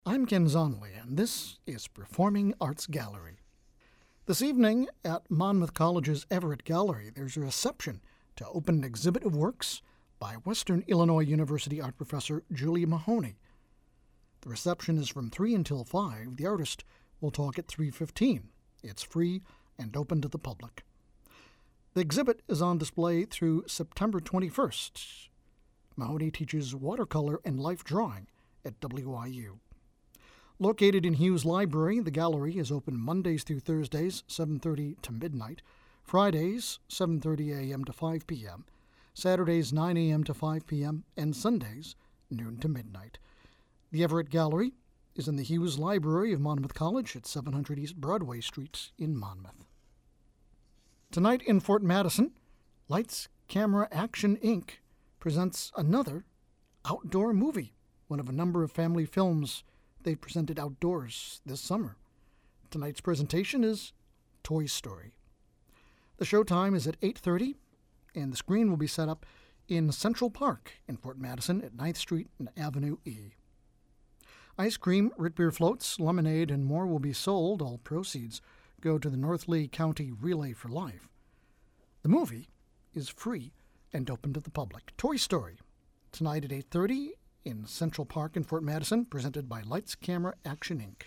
I'm Ken Zonley, and this is Performing Arts Gallery. This evening at Monmouth College's Everett Gallery, there's a reception to open an exhibit of works by Western Illinois University art professor Julie Mahoney. The reception is from 3 until 5. The artist will talk at 3:15. It's free and open to the public. The exhibit is on display through September 21st. Mahoney teaches watercolor and life drawing at WIU. Located in Hughes Library, the gallery is open Mondays through Thursdays, 7:30 to midnight, Fridays, 7:30 a.m. to 5 p.m., Saturdays, 9 a.m. to 5 p.m., and Sundays, noon to midnight. The Everett Gallery is in the Hughes Library of Monmouth College at 700 East Broadway Street in Monmouth. Tonight in Fort Madison, Lights, Camera, Action, Inc. presents another outdoor movie, one of a number of family films they've presented outdoors this summer. Tonight's presentation is Toy Story. The showtime is at 8:30, and the screen will be set up in Central Park in Fort Madison at 9th Street and Avenue E. Ice cream, root beer floats, lemonade, and more will be sold. All proceeds go to the North Lee County Relay for Life. The movie is free and open to the public. Toy Story, tonight at 8:30 in Central Park in Fort Madison, presented by Lights, Camera, Action, Inc.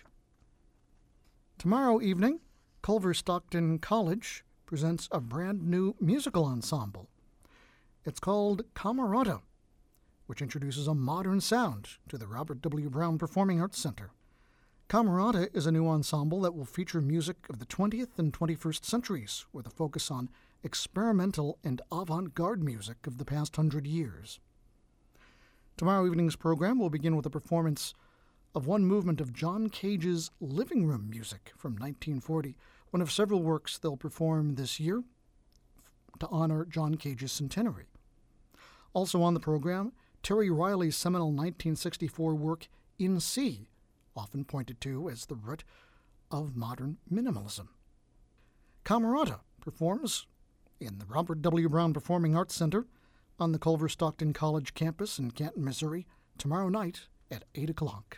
Tomorrow evening, Culver Stockton College presents a brand new musical ensemble. It's called Camerata, which introduces a modern sound to the Robert W. Brown Performing Arts Center. Camerata is a new ensemble that will feature music of the 20th and 21st centuries, with a focus on experimental and avant-garde music of the past 100 years. Tomorrow evening's program will begin with a performance of one movement of John Cage's living room music from 1940, one of several works they'll perform this year to honor John Cage's centenary. Also on the program, Terry Riley's seminal 1964 work In C, often pointed to as the root of modern minimalism. Camerata performs in the Robert W. Brown Performing Arts Center on the Culver Stockton College campus in Canton, Missouri, tomorrow night at 8 o'clock.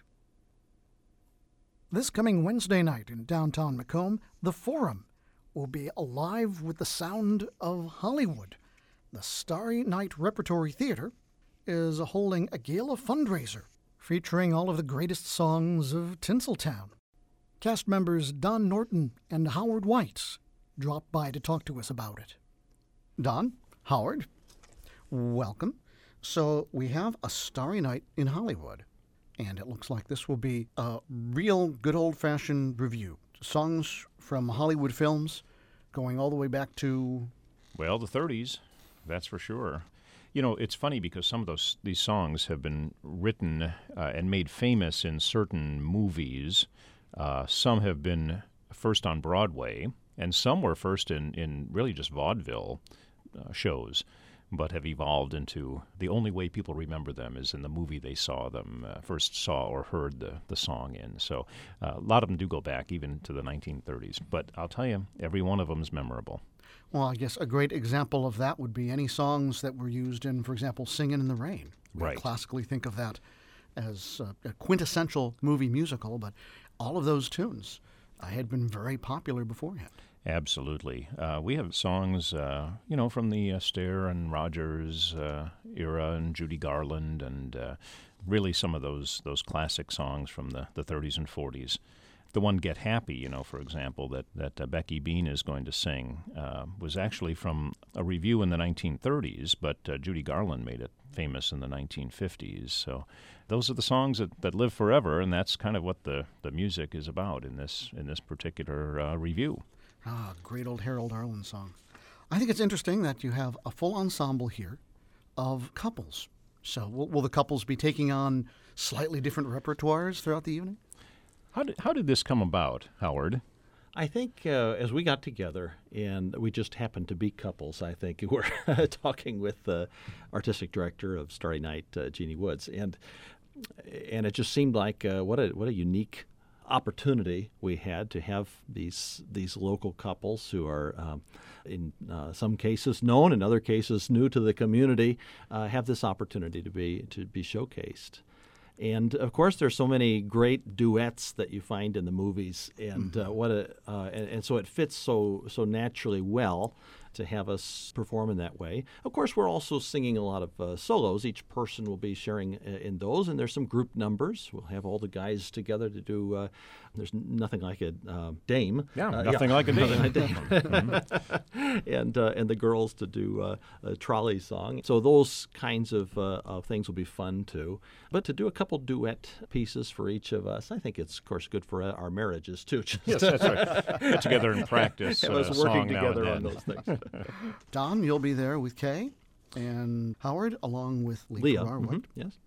This coming Wednesday night in downtown Macomb, the Forum will be alive with the sound of Hollywood. The Starry Night Repertory Theater is holding a gala fundraiser featuring all of the greatest songs of Tinseltown. Cast members Don Norton and Howard White dropped by to talk to us about it. Don, Howard, welcome. So we have a Starry Night in Hollywood, and it looks like this will be a real good old-fashioned review. Songs from Hollywood films going all the way back to... Well, the 30s, that's for sure. You know, it's funny because some of these songs have been written and made famous in certain movies. Some have been first on Broadway, and some were first in really just vaudeville shows, but have evolved into the only way people remember them is in the movie they saw them, first saw or heard the song in. So a lot of them do go back even to the 1930s. But I'll tell you, every one of them is memorable. Well, I guess a great example of that would be any songs that were used in, for example, Singin' in the Rain. We Right. classically think of that as a quintessential movie musical, but all of those tunes had been very popular beforehand. Absolutely. We have songs, from the Astaire and Rogers era and Judy Garland and really some of those classic songs from the 30s and 40s. The one Get Happy, for example, that Becky Bean is going to sing was actually from a review in the 1930s, but Judy Garland made it famous in the 1950s. So those are the songs that live forever, and that's kind of what the music is about in this particular review. Ah, great old Harold Arlen song. I think it's interesting that you have a full ensemble here of couples. So will the couples be taking on slightly different repertoires throughout the evening? How did this come about, Howard? I think as we got together, and we just happened to be couples, I think, we were talking with the artistic director of Starry Night, Jeannie Woods, and it just seemed like what a unique opportunity we had to have these local couples who are in some cases known, in other cases new to the community, have this opportunity to be showcased. And of course, there's so many great duets that you find in the movies, and and so it fits so naturally well to have us perform in that way. Of course, we're also singing a lot of solos. Each person will be sharing in those, and there's some group numbers. We'll have all the guys together to do. There's nothing like a dame. Nothing like a dame. and the girls to do a trolley song. So those kinds of things will be fun too. But to do a couple duet pieces for each of us, I think it's of course good for our marriages too. Yes, that's right. Get together and practice. Us working together on those things. Don, you'll be there with Kay and Howard, along with Leah. Yes.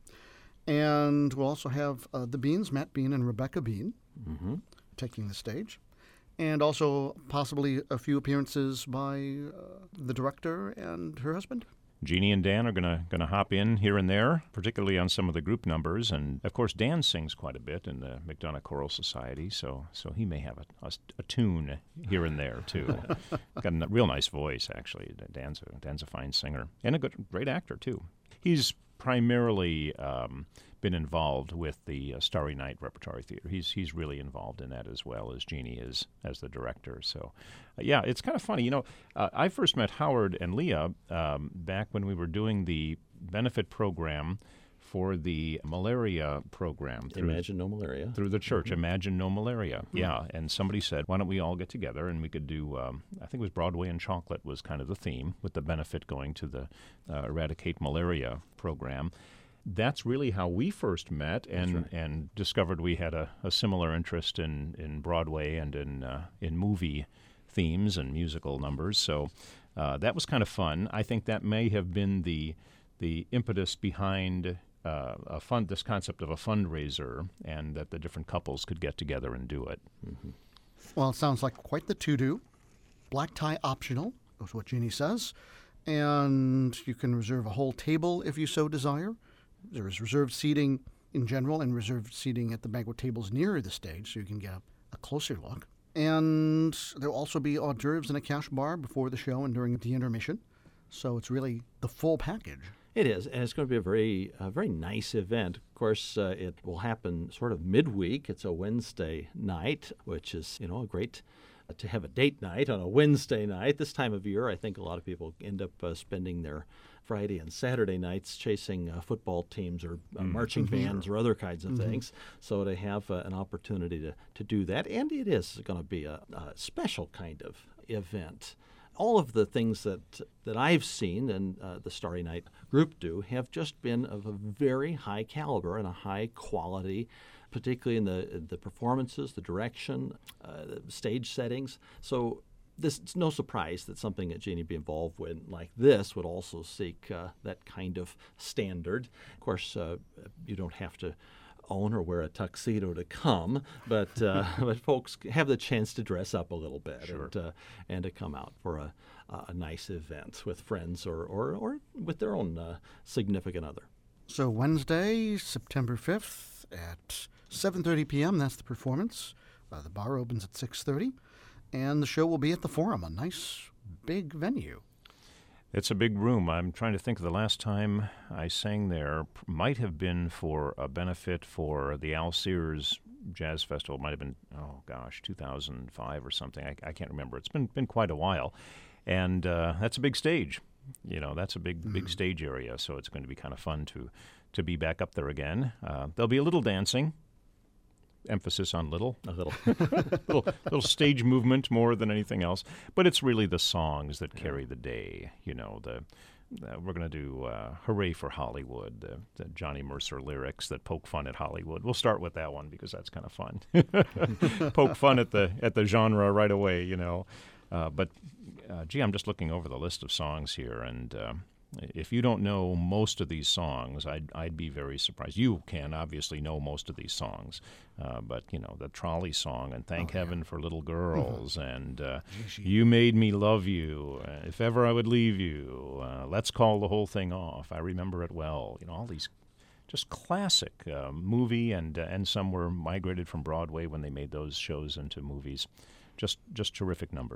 And we'll also have the Beans, Matt Bean and Rebecca Bean, taking the stage. And also possibly a few appearances by the director and her husband. Jeannie and Dan are gonna hop in here and there, particularly on some of the group numbers, and of course Dan sings quite a bit in the McDonough Choral Society, so he may have a tune here and there too. Got a real nice voice actually. Dan's a fine singer and a great actor too. He's primarily been involved with the Starry Night Repertory Theater. He's really involved in that as well as Jeannie is as the director. So, yeah, it's kind of funny. I first met Howard and Leah back when we were doing the benefit program for the malaria program. Imagine No Malaria. Through the church, Imagine No Malaria. Yeah, and somebody said, why don't we all get together and we could do, I think it was Broadway and Chocolate was kind of the theme, with the benefit going to the Eradicate Malaria program. That's really how we first met and discovered we had a similar interest in Broadway and in movie themes and musical numbers. So that was kind of fun. I think that may have been the impetus behind this concept of a fundraiser, and that the different couples could get together and do it. Well, it sounds like quite the to-do. Black tie optional, is what Jeannie says. And you can reserve a whole table if you so desire. There is reserved seating in general and reserved seating at the banquet tables near the stage, so you can get a closer look. And there will also be hors d'oeuvres and a cash bar before the show and during the intermission. So it's really the full package. It is, and it's going to be a very nice event. Of course, it will happen sort of midweek. It's a Wednesday night, which is, a great to have a date night on a Wednesday night. This time of year, I think a lot of people end up spending their Friday and Saturday nights chasing football teams or marching bands or other kinds of things. So to have an opportunity to do that, and it is going to be a special kind of event. All of the things that I've seen and the Starry Night group do have just been of a very high caliber and a high quality, particularly in the performances, the direction, the stage settings. So it's no surprise that something that Jeannie be involved with like this would also seek that kind of standard. Of course, you don't have to own or wear a tuxedo to come, but folks have the chance to dress up a little bit and to come out for a nice event with friends or with their own significant other. So Wednesday, September 5th at 7:30 p.m., that's the performance. The bar opens at 6:30, and the show will be at the Forum, a nice big venue. It's a big room. I'm trying to think of the last time I sang there. Might have been for a benefit for the Al Sears Jazz Festival. It might have been, 2005 or something. I can't remember. It's been quite a while. And that's a big stage. That's a big stage area, so it's going to be kind of fun to be back up there again. There'll be a little dancing. Emphasis on little. A little. little stage movement more than anything else. But it's really the songs that carry the day. We're going to do Hooray for Hollywood, the Johnny Mercer lyrics that poke fun at Hollywood. We'll start with that one because that's kind of fun. Poke fun at the genre right away, But I'm just looking over the list of songs here, and if you don't know most of these songs, I'd be very surprised. You can obviously know most of these songs, but the trolley song and Thank Heaven for Little Girls and You Made Me Love You, If Ever I Would Leave You, Let's Call the Whole Thing Off. I remember it well. All these just classic movie, and some were migrated from Broadway when they made those shows into movies. Just terrific numbers.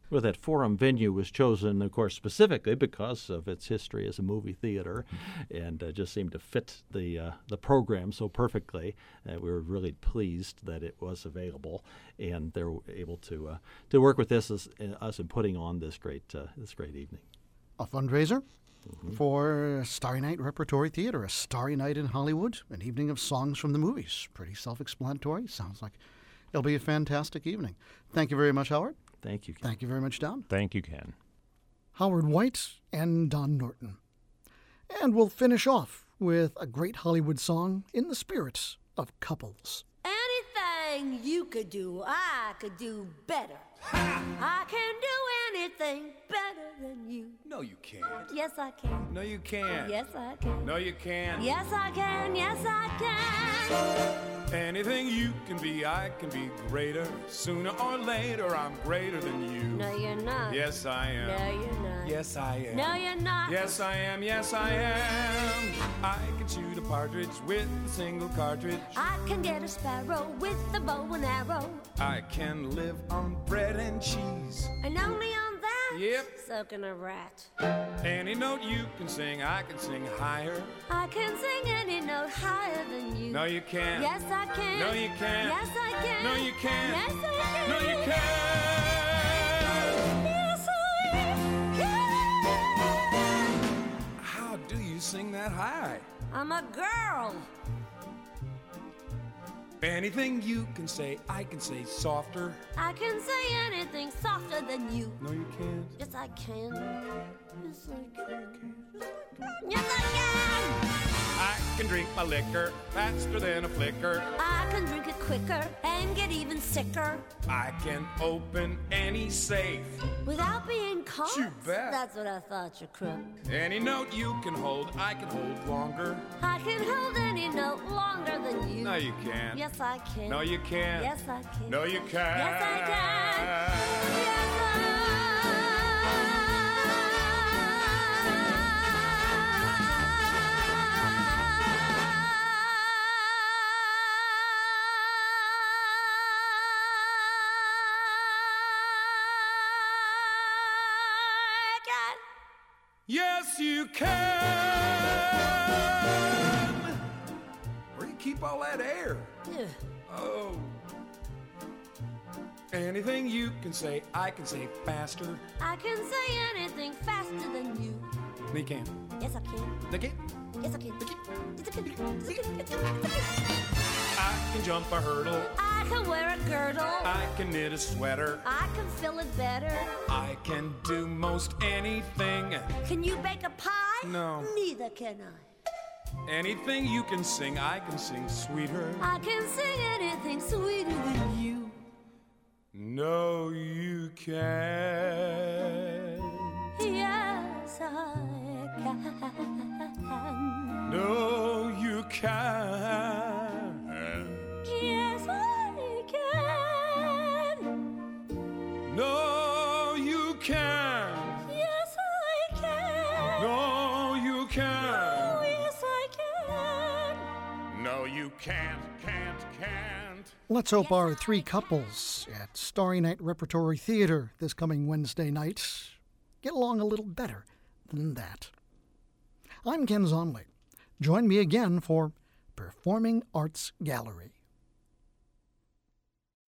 Well, that Forum venue was chosen, of course, specifically because of its history as a movie theater, and just seemed to fit the program so perfectly. We were really pleased that it was available, and they were able to work with us in putting on this great evening. A fundraiser for Starry Night Repertory Theater, a Starry Night in Hollywood, an evening of songs from the movies. Pretty self-explanatory. Sounds like it'll be a fantastic evening. Thank you very much, Howard. Thank you, Ken. Thank you very much, Don. Thank you, Ken. Howard White and Don Norton. And we'll finish off with a great Hollywood song in the spirit of couples. Anything you could do, I could do better. I can do anything better than you. No, you can't. Yes, I can. No, you can't. Yes, I can. No, you can't. Yes, I can. Yes, I can. Anything you can be, I can be greater. Sooner or later, I'm greater than you. No, you're not. Yes, I am. No, you're not. Yes, I am. No, you're not. Yes, I am. Yes, I am. I can shoot a partridge with a single cartridge. I can get a sparrow with a bow and arrow. I can live on bread and cheese. And only on that? Yep. Soaking a rat. Any note you can sing, I can sing higher. I can sing any note higher than you. No, you can't. Yes, I can. No, you can't. Yes, I can. No, you can't. Yes, I can. No, you can't. Yes, I can. How do you sing that high? I'm a girl. Anything you can say, I can say softer. I can say anything softer than you. No, you can't. Yes, I can. Yes, I can. Yes, I can. I can drink my liquor faster than a flicker. I can drink it quicker and get even sicker I can open any safe. without being caught. You bet. That's what I thought, you crook. Any note you can hold, I can hold longer. I can hold any note longer than you. No, you can't. Yes, I can. No, you can't. Yes, I can. No, you can't. Yes, I can. Yes, I can. Yes, you can. Where do you keep all that air? Ugh. Oh. Anything you can say, I can say faster. I can say anything faster than you. No, you can't. Yes, I can. No, you can't. Yes, I can. Yes, I can. Yes, I can. I can jump a hurdle. I can wear a girdle. I can knit a sweater. I can feel it better. I can do most anything. Can you bake a pie? No. Neither can I. Anything you can sing, I can sing sweeter. I can sing anything sweeter than you. No, you can't. Yes, I can. No, you can't. Yes, I can. No, you can't. Yes, I can. No, you can't. Oh, yes, I can. No, you can't. Let's hope our three couples at Starry Night Repertory Theater this coming Wednesday night get along a little better than that. I'm Ken Zonley. Join me again for Performing Arts Gallery.